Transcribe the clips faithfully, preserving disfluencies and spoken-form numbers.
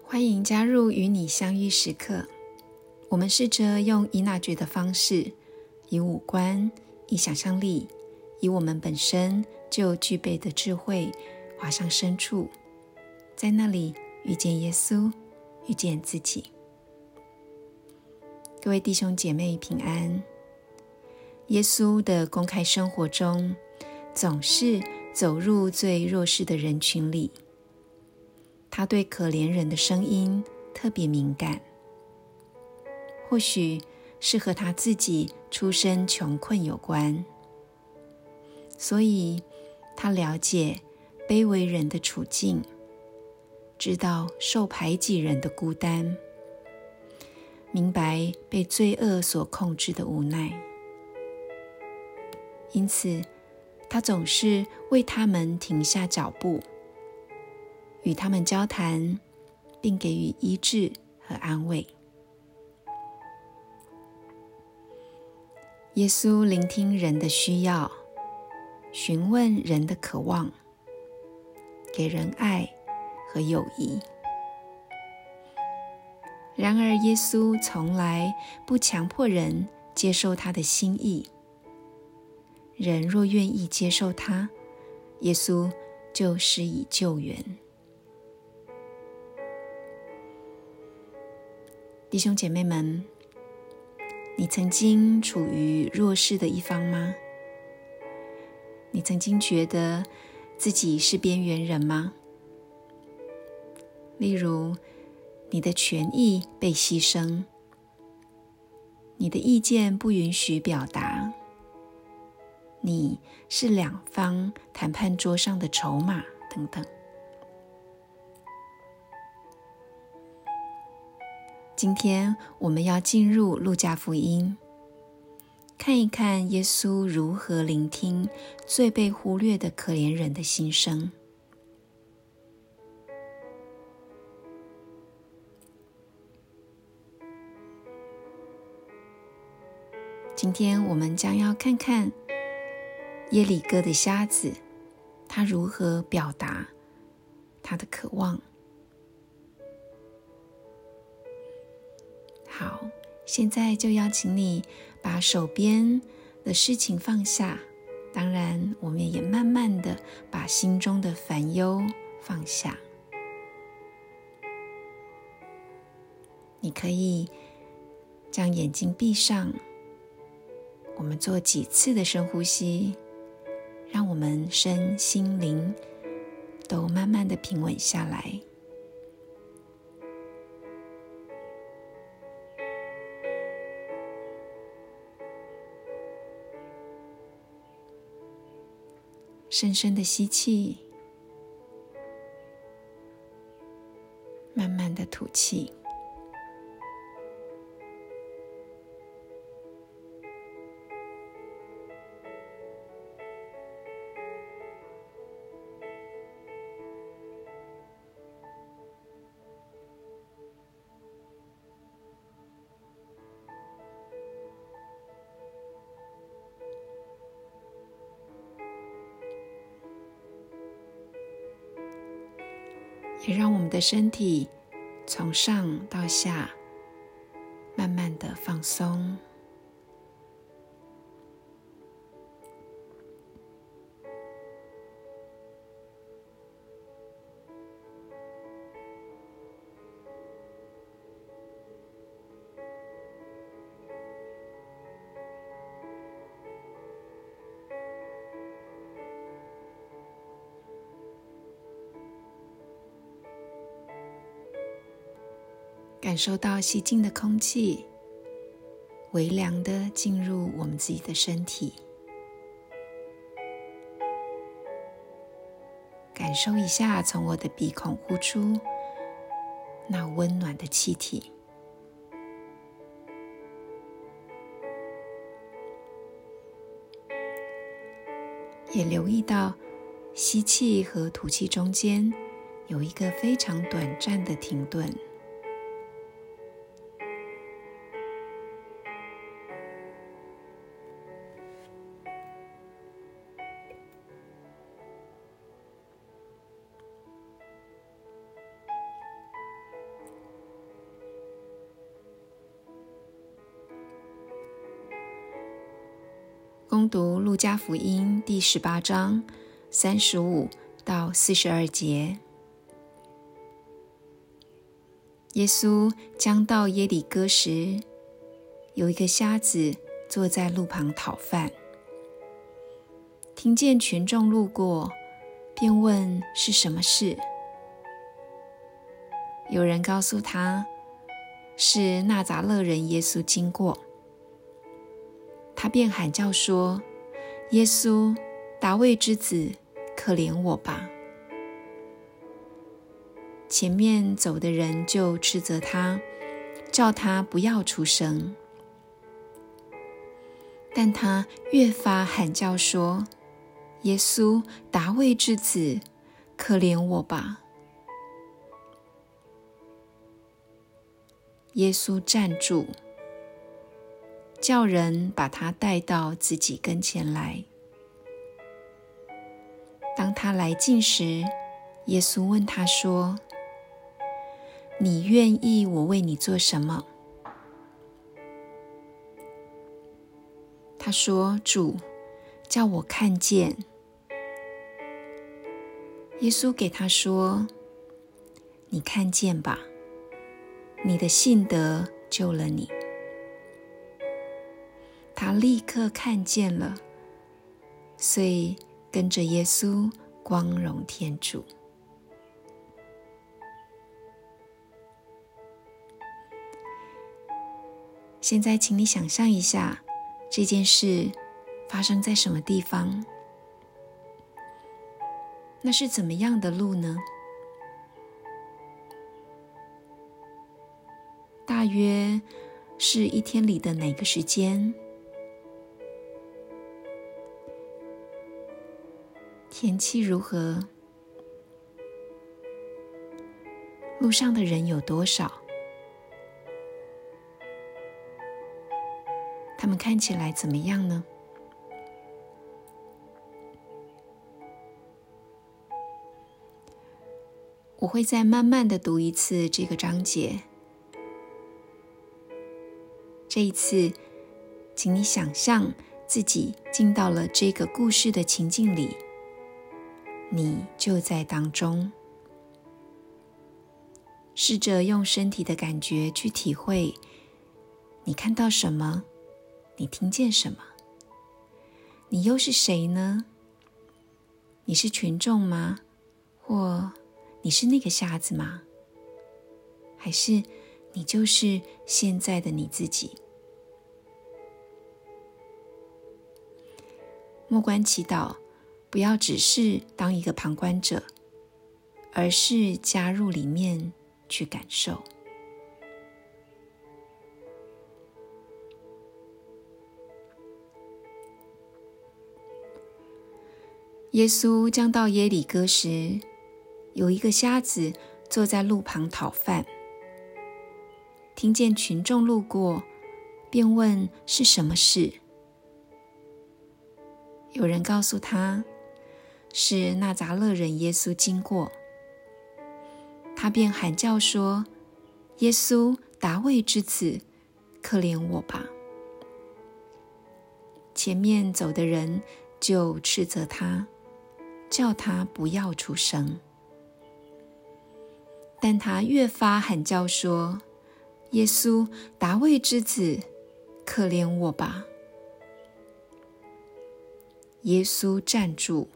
欢迎加入与你相遇时刻。我们试着用以哪觉的方式，以五官，以想象力，以我们本身就具备的智慧，滑向深处，在那里遇见耶稣，遇见自己。各位弟兄姐妹平安。耶稣的公开生活中，总是走入最弱势的人群里。他对可怜人的声音特别敏感，或许是和他自己出身穷困有关，所以他了解卑微人的处境，知道受排挤人的孤单，明白被罪恶所控制的无奈。因此，他总是为他们停下脚步，与他们交谈，并给予医治和安慰。耶稣聆听人的需要，询问人的渴望，给人爱和友谊。然而，耶稣从来不强迫人接受他的心意。人若愿意接受他，耶稣就施以救援。弟兄姐妹们，你曾经处于弱势的一方吗？你曾经觉得自己是边缘人吗？例如，你的权益被牺牲，你的意见不允许表达，你是两方谈判桌上的筹码等等。今天我们要进入路加福音，看一看耶稣如何聆听最被忽略的可怜人的心声。今天我们将要看看耶里哥的瞎子，他如何表达他的渴望。好，现在就邀请你把手边的事情放下，当然我们也慢慢的把心中的烦忧放下。你可以将眼睛闭上，我们做几次的深呼吸，让我们身心灵都慢慢的平稳下来。深深的吸气，慢慢的吐气。也让我们的身体从上到下慢慢的放松。感受到吸进的空气微凉的进入我们自己的身体，感受一下从我的鼻孔呼出那温暖的气体。也留意到吸气和吐气中间有一个非常短暂的停顿。 攻读路加福音第十八章三十五到四十二节。耶稣将到耶里哥时，有一个瞎子坐在路旁讨饭，听见群众路过，便问是什么事。有人告诉他，是纳匝勒人耶稣经过。他便喊叫说：耶稣，达味之子，可怜我吧。前面走的人就斥责他，叫他不要出声。但他越发喊叫说：耶稣，达味之子，可怜我吧。耶稣站住，叫人把他带到自己跟前来。当他来近时，耶稣问他说：你愿意我为你做什么？他说：主，叫我看见。耶稣给他说：你看见吧，你的信德救了你。他立刻看见了，所以跟着耶稣光荣天主。现在请你想象一下，这件事发生在什么地方？那是怎么样的路呢？大约是一天里的哪个时间？天气如何？路上的人有多少？他们看起来怎么样呢？我会再慢慢地读一次这个章节。这一次，请你想象自己进到了这个故事的情境里，你就在当中。试着用身体的感觉去体会，你看到什么？你听见什么？你又是谁呢？你是群众吗？或你是那个瞎子吗？还是你就是现在的你自己？默观祈祷，不要只是当一个旁观者，而是加入里面去感受。耶稣将到耶里哥时，有一个瞎子坐在路旁讨饭，听见群众路过，便问是什么事。有人告诉他，是纳匝勒人耶稣经过。他便喊叫说：耶稣，达味之子，可怜我吧。前面走的人就斥责他，叫他不要出声。但他越发喊叫说：耶稣，达味之子，可怜我吧。耶稣站住，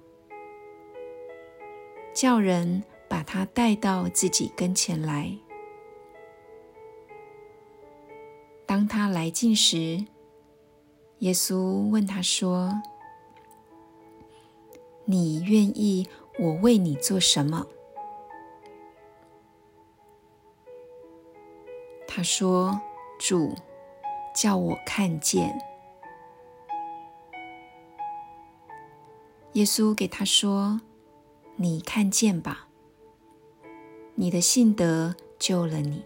叫人把他带到自己跟前来。当他来近时，耶稣问他说：你愿意我为你做什么？他说：主，叫我看见。耶稣给他说：你看见吧，你的信德救了你。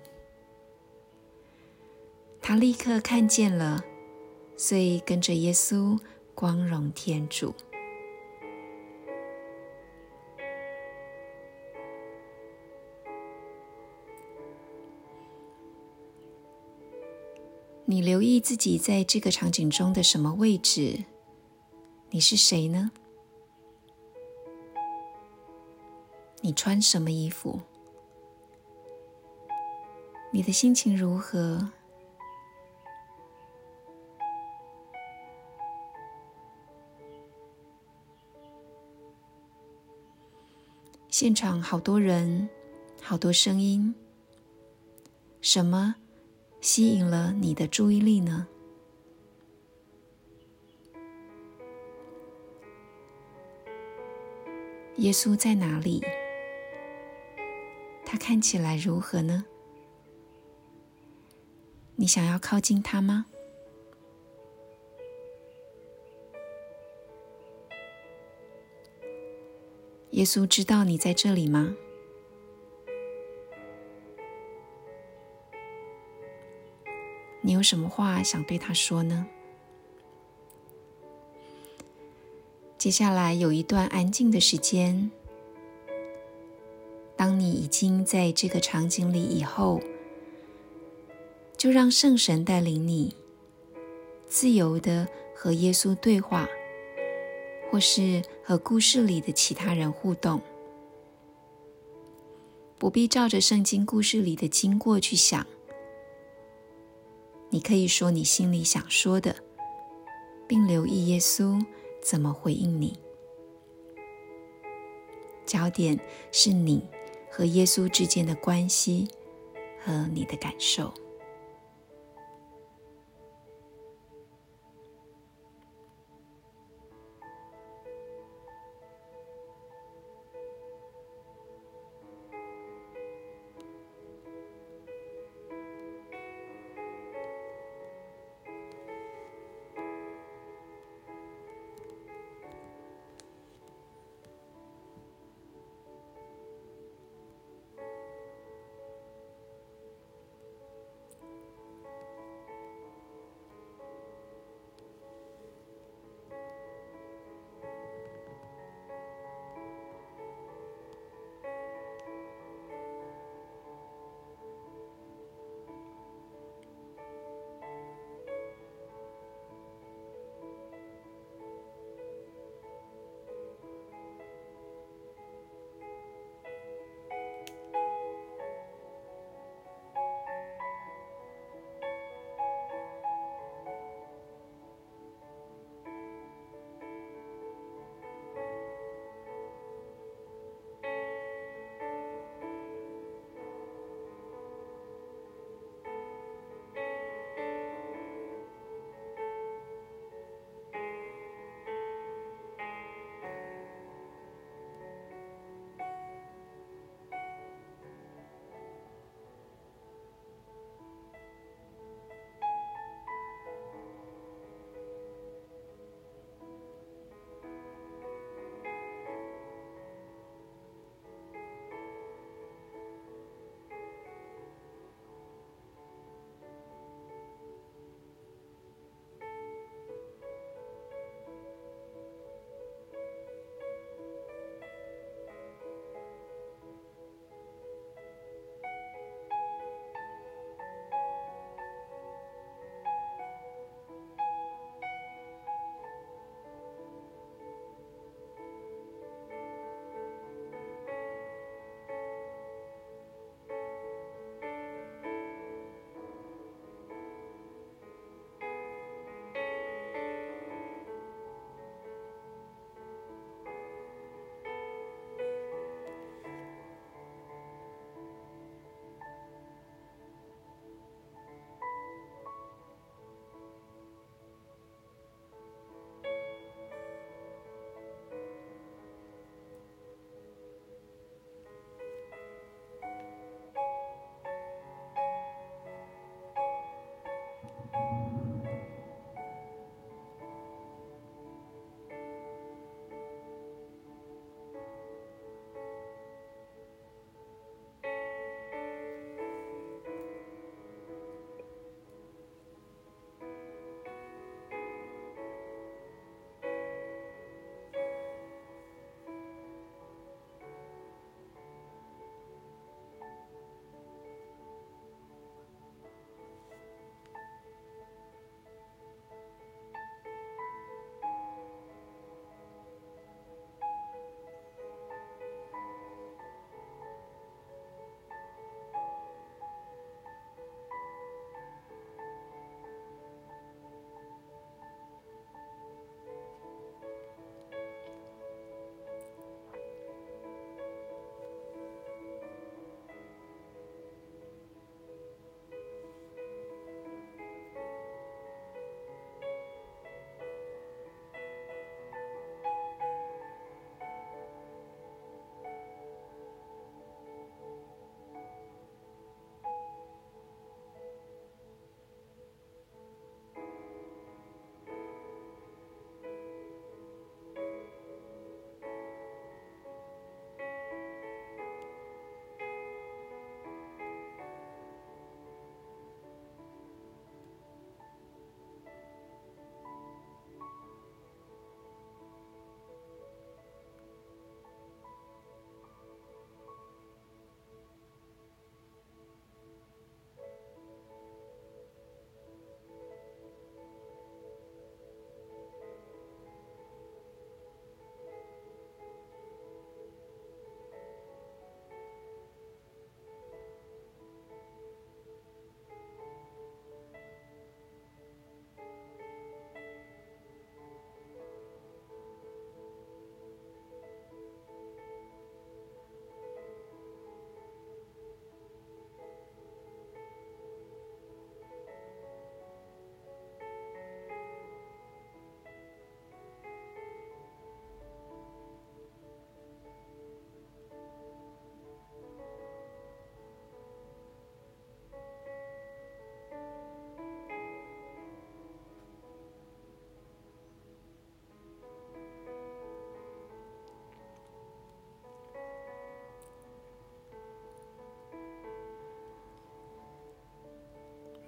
他立刻看见了，所以跟着耶稣光荣天主。你留意自己在这个场景中的什么位置， 你是谁呢？你穿什么衣服？你的心情如何？现场好多人，好多声音，什么吸引了你的注意力呢？耶稣在哪里？他看起来如何呢？你想要靠近他吗？耶稣知道你在这里吗？你有什么话想对他说呢？接下来有一段安静的时间，当你已经在这个场景里以后，就让圣神带领你自由地和耶稣对话，或是和故事里的其他人互动，不必照着圣经故事里的经过去想。你可以说你心里想说的，并留意耶稣怎么回应你。焦点是你和耶稣之间的关系和你的感受。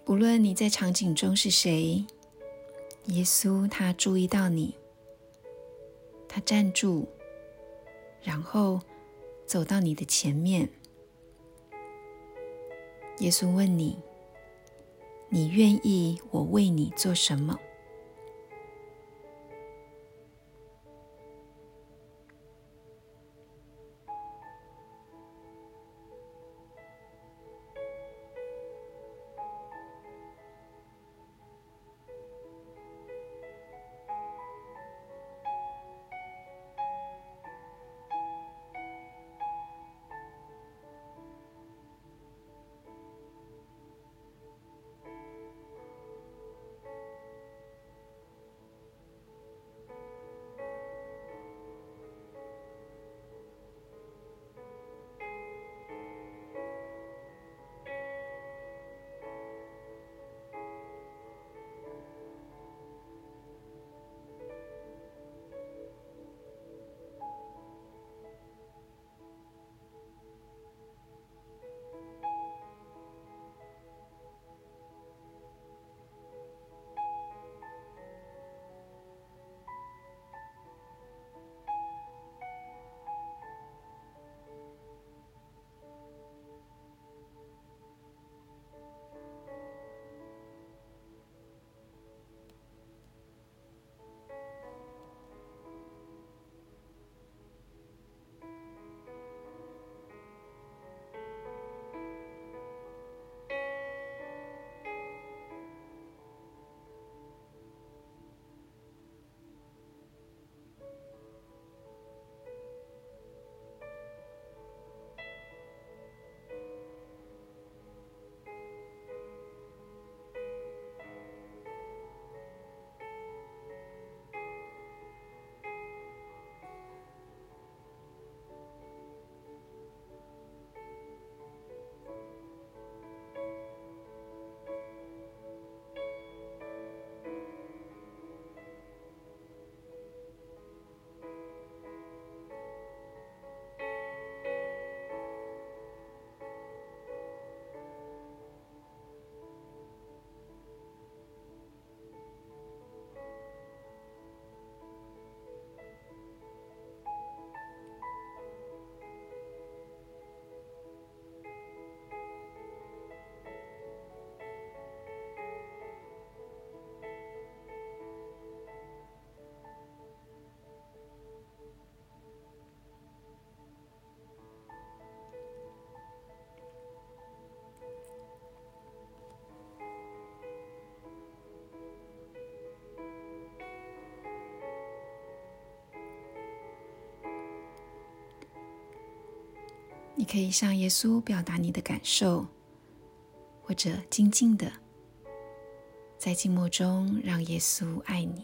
无论你在场景中是谁，耶稣他注意到你，他站住，然后走到你的前面。耶稣问你，你愿意我为你做什么？你可以向耶稣表达你的感受，或者静静的在静默中让耶稣爱你。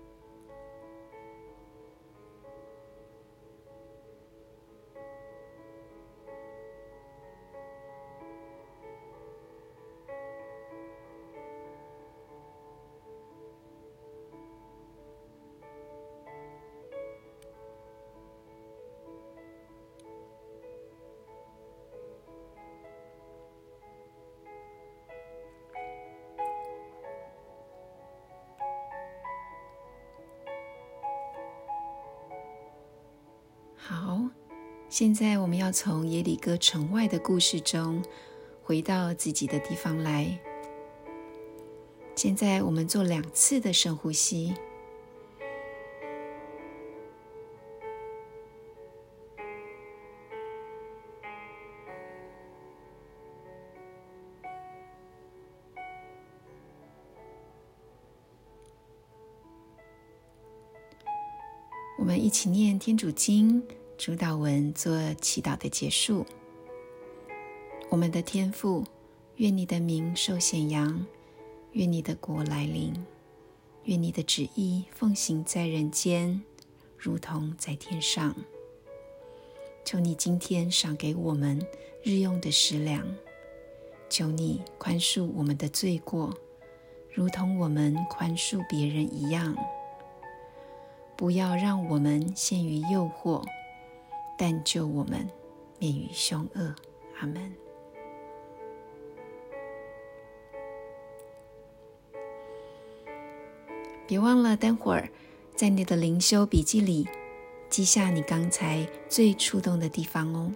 好，现在我们要从耶里哥城外的故事中回到自己的地方来。现在我们做两次的深呼吸。我们一起念天主经主祷文做祈祷的结束。我们的天父，愿你的名受显扬，愿你的国来临，愿你的旨意奉行在人间，如同在天上。求你今天赏给我们日用的食粮，求你宽恕我们的罪过，如同我们宽恕别人一样。不要让我们陷于诱惑，但救我们免于凶恶。阿们。 别忘了待会儿在你的灵修笔记里记下你刚才最触动的地方哦。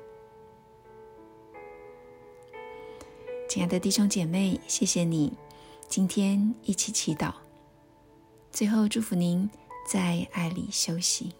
亲爱的弟兄姐妹，谢谢你今天一起祈祷。最后祝福您在爱里休息。